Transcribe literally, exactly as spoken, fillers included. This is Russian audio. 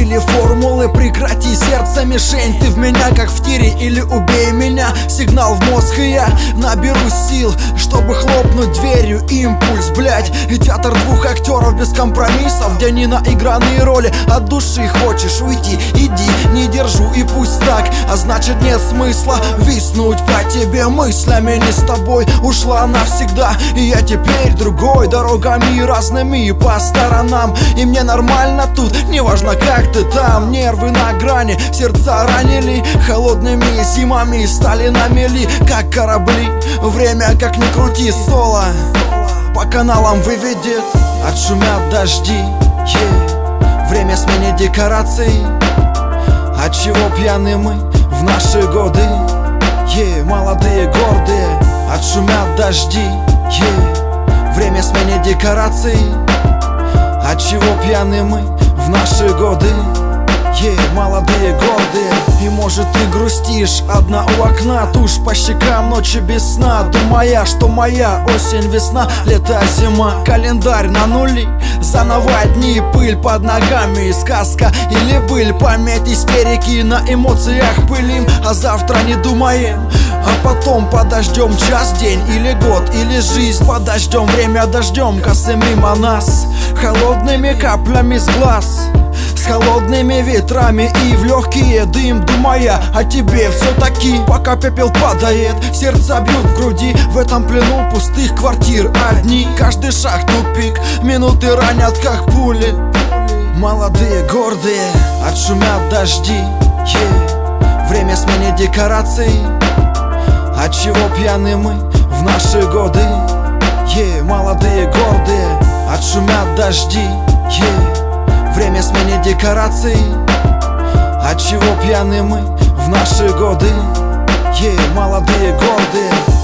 или формулы, прекрати, сердце мишень. Ты в меня как в тире или убей меня. Сигнал в мозг и я наберу сил, чтобы хлопнуть дверью. Импульс, блять, и театр двух актеров без компромиссов, где не наигранные роли. От души хочешь уйти, иди, не держу и пусть так. А значит нет смысла виснуть по тебе мыслями. Не с тобой ушла навсегда, и я теперь другой. Дорогами разными по сторонам, и мне нормально тут, неважно как ты там. Нервы на грани, сердца ранили, холодными зимами стали на мели, как корабли. Время как ни крути, соло по каналам выведет, отшумят дожди, yeah. Время сменить декораций. Отчего пьяны мы в наши годы, yeah. Молодые, гордые, отшумят дожди, yeah. Время сменить декораций. Отчего пьяны мы в наши годы, yeah. Молодые, гордые. И может ты грустишь одна у окна, тушь по щекам, ночи без сна, думая, что моя осень, весна, лето, зима. Календарь на нули, заново дни, пыль под ногами, сказка или быль. Память истерики, на эмоциях пылим, а завтра не думаем. А потом подождем час, день или год, или жизнь. Подождем время дождем, косы мимо нас, холодными каплями с глаз, с холодными ветрами и в легкие дым, думая о тебе все-таки. Пока пепел падает, сердца бьют в груди, в этом плену пустых квартир одни. Каждый шаг тупик, минуты ранят как пули. Молодые, гордые, отшумят дожди, yeah. Время сменить декораций. Отчего пьяны мы в наши годы, yeah. Молодые, гордые, отшумят дожди, yeah. Время сменить декораций. Отчего пьяны мы в наши годы, yeah. Молодые, гордые.